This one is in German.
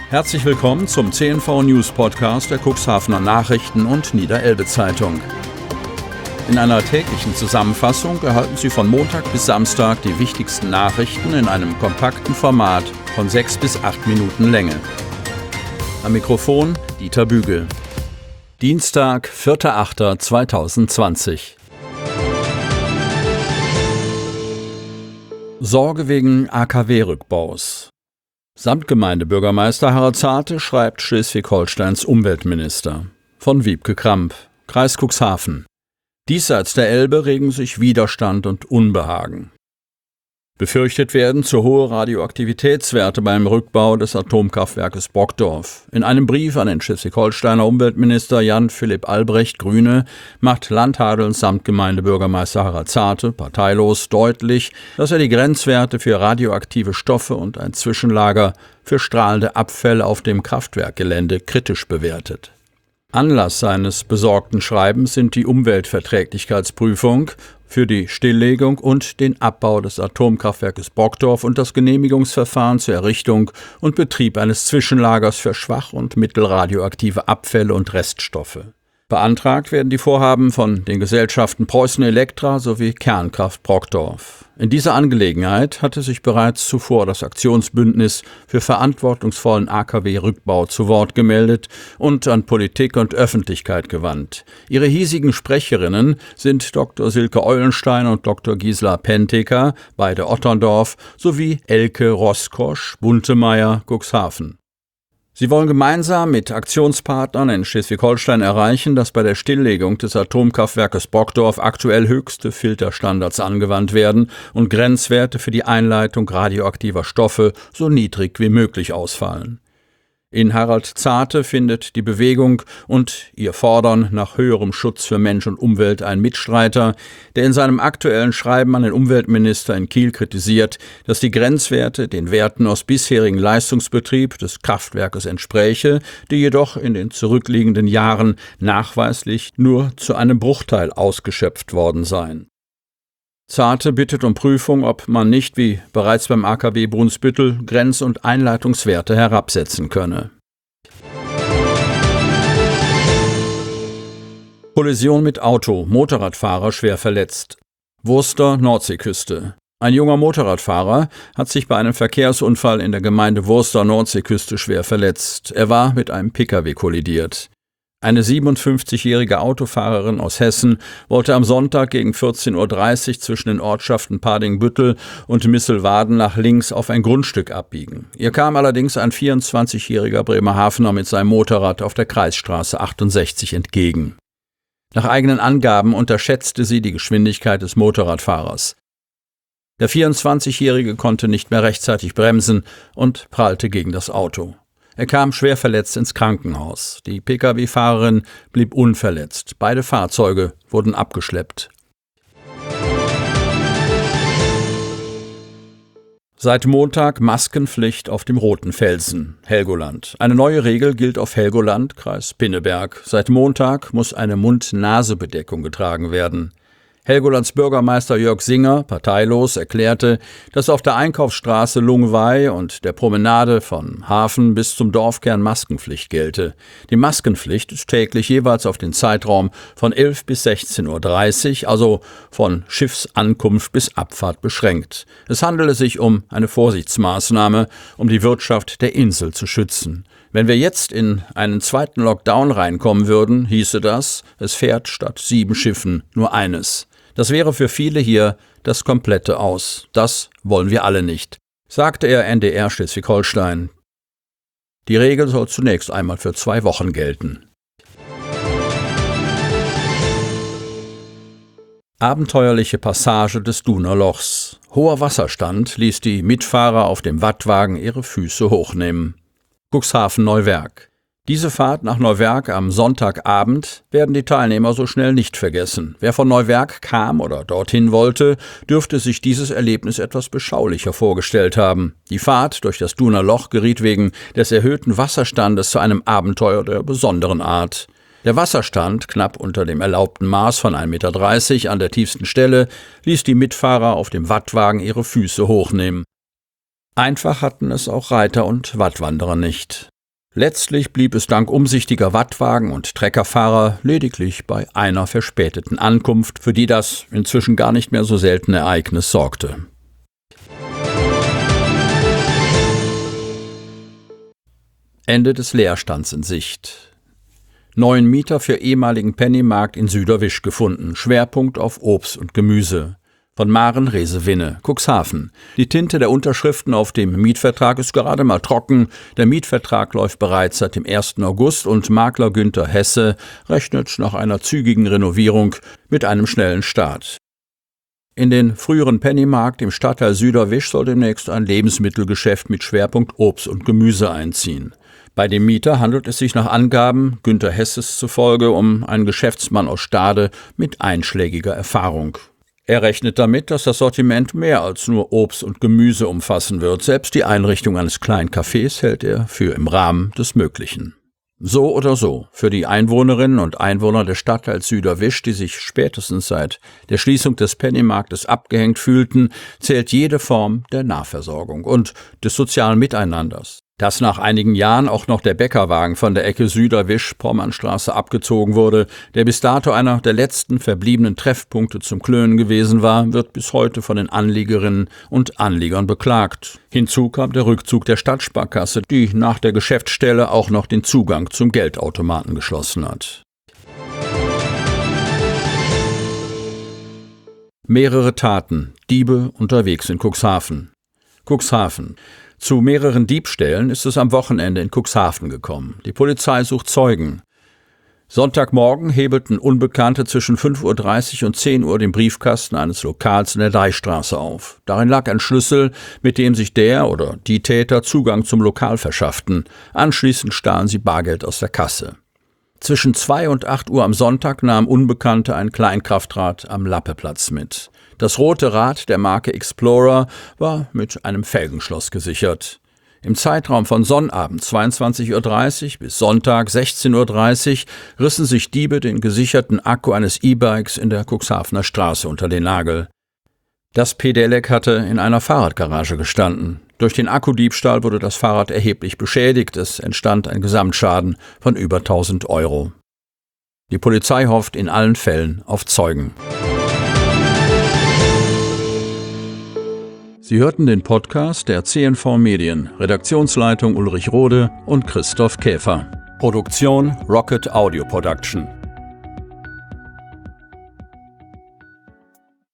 Herzlich willkommen zum CNV News Podcast der Cuxhavener Nachrichten und Niederelbe Zeitung. In einer täglichen Zusammenfassung erhalten Sie von Montag bis Samstag die wichtigsten Nachrichten in einem kompakten Format von 6 bis 8 Minuten Länge. Am Mikrofon Dieter Bügel. Dienstag, 4.8.2020. Sorge wegen AKW-Rückbaus. Samtgemeindebürgermeister Harald Zarte schreibt Schleswig-Holsteins Umweltminister. Von Wiebke Kramp, Kreis Cuxhaven. Diesseits der Elbe regen sich Widerstand und Unbehagen. Befürchtet werden zu hohe Radioaktivitätswerte beim Rückbau des Atomkraftwerkes Brockdorf. In einem Brief an den Schleswig-Holsteiner Umweltminister Jan-Philipp Albrecht, Grüne, macht Landhadelns Samtgemeindebürgermeister Harald Zarte, parteilos, deutlich, dass er die Grenzwerte für radioaktive Stoffe und ein Zwischenlager für strahlende Abfälle auf dem Kraftwerkgelände kritisch bewertet. Anlass seines besorgten Schreibens sind die Umweltverträglichkeitsprüfung für die Stilllegung und den Abbau des Atomkraftwerkes Brockdorf und das Genehmigungsverfahren zur Errichtung und Betrieb eines Zwischenlagers für schwach- und mittelradioaktive Abfälle und Reststoffe. Beantragt werden die Vorhaben von den Gesellschaften Preußen Elektra sowie Kernkraft Brockdorf. In dieser Angelegenheit hatte sich bereits zuvor das Aktionsbündnis für verantwortungsvollen AKW-Rückbau zu Wort gemeldet und an Politik und Öffentlichkeit gewandt. Ihre hiesigen Sprecherinnen sind Dr. Silke Eulenstein und Dr. Gisela Penteker, beide Otterndorf, sowie Elke Roskosch, Buntemeyer, Cuxhaven. Sie wollen gemeinsam mit Aktionspartnern in Schleswig-Holstein erreichen, dass bei der Stilllegung des Atomkraftwerkes Brockdorf aktuell höchste Filterstandards angewandt werden und Grenzwerte für die Einleitung radioaktiver Stoffe so niedrig wie möglich ausfallen. In Harald Zarte findet die Bewegung und ihr Fordern nach höherem Schutz für Mensch und Umwelt einen Mitstreiter, der in seinem aktuellen Schreiben an den Umweltminister in Kiel kritisiert, dass die Grenzwerte den Werten aus bisherigem Leistungsbetrieb des Kraftwerkes entspräche, die jedoch in den zurückliegenden Jahren nachweislich nur zu einem Bruchteil ausgeschöpft worden seien. Zarte bittet um Prüfung, ob man nicht, wie bereits beim AKW Brunsbüttel, Grenz- und Einleitungswerte herabsetzen könne. Kollision mit Auto, Motorradfahrer schwer verletzt. Wurster, Nordseeküste. Ein junger Motorradfahrer hat sich bei einem Verkehrsunfall in der Gemeinde Wurster, Nordseeküste schwer verletzt. Er war mit einem Pkw kollidiert. Eine 57-jährige Autofahrerin aus Hessen wollte am Sonntag gegen 14:30 Uhr zwischen den Ortschaften Padingbüttel und Misselwaden nach links auf ein Grundstück abbiegen. Ihr kam allerdings ein 24-jähriger Bremerhavener mit seinem Motorrad auf der Kreisstraße 68 entgegen. Nach eigenen Angaben unterschätzte sie die Geschwindigkeit des Motorradfahrers. Der 24-jährige konnte nicht mehr rechtzeitig bremsen und prallte gegen das Auto. Er kam schwer verletzt ins Krankenhaus. Die Pkw-Fahrerin blieb unverletzt. Beide Fahrzeuge wurden abgeschleppt. Seit Montag Maskenpflicht auf dem Roten Felsen, Helgoland. Eine neue Regel gilt auf Helgoland, Kreis Pinneberg. Seit Montag muss eine Mund-Nase-Bedeckung getragen werden. Helgolands Bürgermeister Jörg Singer, parteilos, erklärte, dass auf der Einkaufsstraße Lungwei und der Promenade von Hafen bis zum Dorfkern Maskenpflicht gelte. Die Maskenpflicht ist täglich jeweils auf den Zeitraum von 11 bis 16:30 Uhr, also von Schiffsankunft bis Abfahrt beschränkt. Es handele sich um eine Vorsichtsmaßnahme, um die Wirtschaft der Insel zu schützen. Wenn wir jetzt in einen zweiten Lockdown reinkommen würden, hieße das, es fährt statt 7 Schiffen nur eines. Das wäre für viele hier das komplette Aus. Das wollen wir alle nicht, sagte er NDR Schleswig-Holstein. Die Regel soll zunächst einmal für 2 Wochen gelten. Abenteuerliche Passage des Duner Lochs. Hoher Wasserstand ließ die Mitfahrer auf dem Wattwagen ihre Füße hochnehmen. Cuxhaven-Neuwerk. Diese Fahrt nach Neuwerk am Sonntagabend werden die Teilnehmer so schnell nicht vergessen. Wer von Neuwerk kam oder dorthin wollte, dürfte sich dieses Erlebnis etwas beschaulicher vorgestellt haben. Die Fahrt durch das Duner Loch geriet wegen des erhöhten Wasserstandes zu einem Abenteuer der besonderen Art. Der Wasserstand, knapp unter dem erlaubten Maß von 1,30 Meter an der tiefsten Stelle, ließ die Mitfahrer auf dem Wattwagen ihre Füße hochnehmen. Einfach hatten es auch Reiter und Wattwanderer nicht. Letztlich blieb es dank umsichtiger Wattwagen und Treckerfahrer lediglich bei einer verspäteten Ankunft, für die das inzwischen gar nicht mehr so seltene Ereignis sorgte. Ende des Leerstands in Sicht. Neuen Mieter für ehemaligen Pennymarkt in Süderwisch gefunden. Schwerpunkt auf Obst und Gemüse. Von Maren Resewinne, Cuxhaven. Die Tinte der Unterschriften auf dem Mietvertrag ist gerade mal trocken. Der Mietvertrag läuft bereits seit dem 1. August und Makler Günther Hesse rechnet nach einer zügigen Renovierung mit einem schnellen Start. In den früheren Pennymarkt im Stadtteil Süderwisch soll demnächst ein Lebensmittelgeschäft mit Schwerpunkt Obst und Gemüse einziehen. Bei dem Mieter handelt es sich nach Angaben Günther Hesses zufolge um einen Geschäftsmann aus Stade mit einschlägiger Erfahrung. Er rechnet damit, dass das Sortiment mehr als nur Obst und Gemüse umfassen wird. Selbst die Einrichtung eines kleinen Cafés hält er für im Rahmen des Möglichen. So oder so, für die Einwohnerinnen und Einwohner des Stadtteils Süderwisch, die sich spätestens seit der Schließung des Pennymarktes abgehängt fühlten, zählt jede Form der Nahversorgung und des sozialen Miteinanders. Dass nach einigen Jahren auch noch der Bäckerwagen von der Ecke Süderwisch-Pommernstraße abgezogen wurde, der bis dato einer der letzten verbliebenen Treffpunkte zum Klönen gewesen war, wird bis heute von den Anliegerinnen und Anliegern beklagt. Hinzu kam der Rückzug der Stadtsparkasse, die nach der Geschäftsstelle auch noch den Zugang zum Geldautomaten geschlossen hat. Mehrere Taten. Diebe unterwegs in Cuxhaven. Cuxhaven. Zu mehreren Diebstählen ist es am Wochenende in Cuxhaven gekommen. Die Polizei sucht Zeugen. Sonntagmorgen hebelten Unbekannte zwischen 5:30 Uhr und 10 Uhr den Briefkasten eines Lokals in der Deichstraße auf. Darin lag ein Schlüssel, mit dem sich der oder die Täter Zugang zum Lokal verschafften. Anschließend stahlen sie Bargeld aus der Kasse. Zwischen 2 und 8 Uhr am Sonntag nahmen Unbekannte ein Kleinkraftrad am Lappeplatz mit. Das rote Rad der Marke Explorer war mit einem Felgenschloss gesichert. Im Zeitraum von Sonnabend 22:30 Uhr bis Sonntag 16:30 Uhr rissen sich Diebe den gesicherten Akku eines E-Bikes in der Cuxhavener Straße unter den Nagel. Das Pedelec hatte in einer Fahrradgarage gestanden. Durch den Akkudiebstahl wurde das Fahrrad erheblich beschädigt. Es entstand ein Gesamtschaden von über 1.000 Euro. Die Polizei hofft in allen Fällen auf Zeugen. Sie hörten den Podcast der CNV Medien, Redaktionsleitung Ulrich Rode und Christoph Käfer. Produktion Rocket Audio Production.